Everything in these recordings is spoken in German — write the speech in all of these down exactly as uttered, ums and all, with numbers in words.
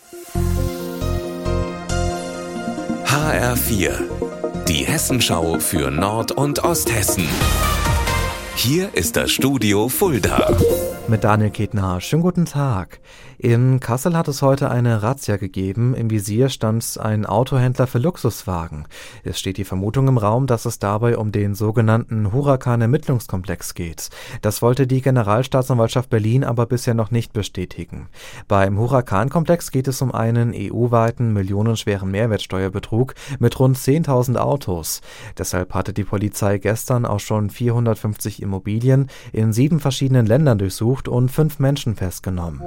H R vier, die Hessenschau für Nord- und Osthessen. Hier ist das Studio Fulda. Mit Daniel Ketner. Schönen guten Tag. In Kassel hat es heute eine Razzia gegeben. Im Visier stand ein Autohändler für Luxuswagen. Es steht die Vermutung im Raum, dass es dabei um den sogenannten Hurakan-Ermittlungskomplex geht. Das wollte die Generalstaatsanwaltschaft Berlin aber bisher noch nicht bestätigen. Beim Hurakan-Komplex geht es um einen E U-weiten, millionenschweren Mehrwertsteuerbetrug mit rund zehntausend Autos. Deshalb hatte die Polizei gestern auch schon vierhundertfünfzig Immobilien in sieben verschiedenen Ländern durchsucht und fünf Menschen festgenommen.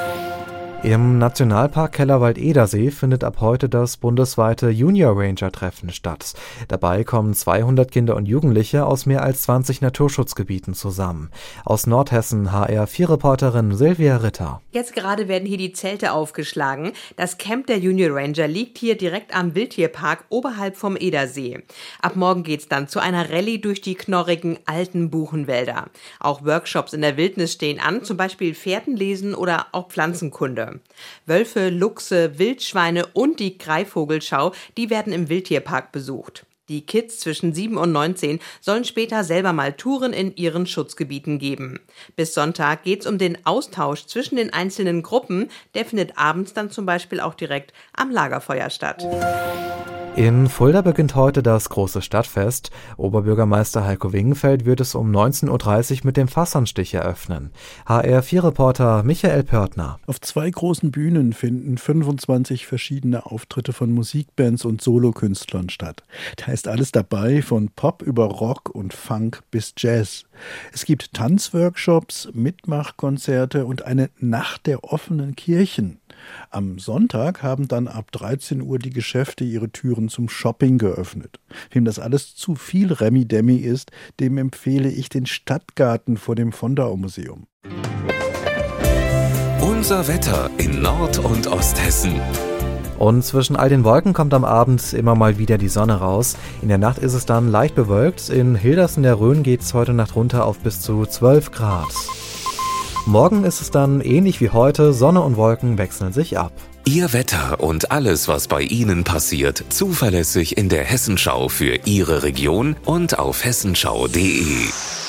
Im Nationalpark Kellerwald-Edersee findet ab heute das bundesweite Junior Ranger Treffen statt. Dabei kommen zweihundert Kinder und Jugendliche aus mehr als zwanzig Naturschutzgebieten zusammen. Aus Nordhessen H R vier Reporterin Silvia Ritter. Jetzt gerade werden hier die Zelte aufgeschlagen. Das Camp der Junior Ranger liegt hier direkt am Wildtierpark oberhalb vom Edersee. Ab morgen geht's dann zu einer Rallye durch die knorrigen alten Buchenwälder. Auch Workshops in der Wildnis stehen an, zum Beispiel Fährtenlesen oder auch Pflanzenkunde. Wölfe, Luchse, Wildschweine und die Greifvogelschau, die werden im Wildtierpark besucht. Die Kids zwischen sieben und neunzehn sollen später selber mal Touren in ihren Schutzgebieten geben. Bis Sonntag geht's um den Austausch zwischen den einzelnen Gruppen. Der findet abends dann zum Beispiel auch direkt am Lagerfeuer statt. In Fulda beginnt heute das große Stadtfest. Oberbürgermeister Heiko Wingenfeld wird es um neunzehn Uhr dreißig mit dem Fassanstich eröffnen. H R vier Reporter Michael Pörtner. Auf zwei großen Bühnen finden fünfundzwanzig verschiedene Auftritte von Musikbands und Solokünstlern statt. Da ist alles dabei, von Pop über Rock und Funk bis Jazz. Es gibt Tanzworkshops, Mitmachkonzerte und eine Nacht der offenen Kirchen. Am Sonntag haben dann ab dreizehn Uhr die Geschäfte ihre Türen zum Shopping geöffnet. Wem das alles zu viel Remi-Demi ist, dem empfehle ich den Stadtgarten vor dem Fondau-Museum. Unser Wetter in Nord- und Osthessen. Und zwischen all den Wolken kommt am Abend immer mal wieder die Sonne raus. In der Nacht ist es dann leicht bewölkt. In Hildersen der Rhön geht es heute Nacht runter auf bis zu zwölf Grad. Morgen ist es dann ähnlich wie heute, Sonne und Wolken wechseln sich ab. Ihr Wetter und alles, was bei Ihnen passiert, zuverlässig in der Hessenschau für Ihre Region und auf hessenschau punkt de.